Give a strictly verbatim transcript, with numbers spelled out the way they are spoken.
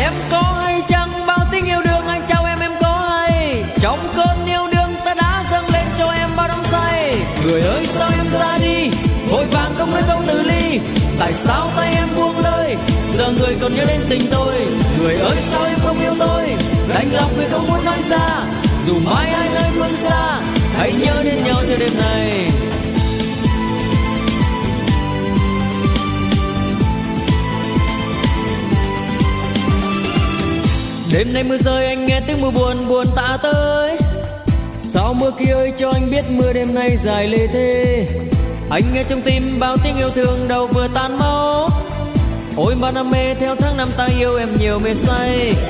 Em có hay chăng bao tiếng yêu đương anh trao em em có hay. Trong cơn yêu đương ta đã dâng lên cho em bao đắm say. Người ơi sao em ra đi vội vàng không nói câu từ ly. Tại sao tay em buông lơi giờ người còn nhớ đến tình tôi. Người ơi sao em không yêu tôi đành lòng vì không muốn nói ra. Dù mai ai nơi phương xa hãy nhớ đến nhau cho đêm này. Đêm nay mưa rơi anh nghe tiếng mưa buồn buồn tạ tới. Sao mưa kia ơi cho anh biết mưa đêm nay dài lê thê. Anh nghe trong tim bao tiếng yêu thương đầu vừa tan máu. Ôi bao đam mê theo tháng năm ta yêu em nhiều mê say.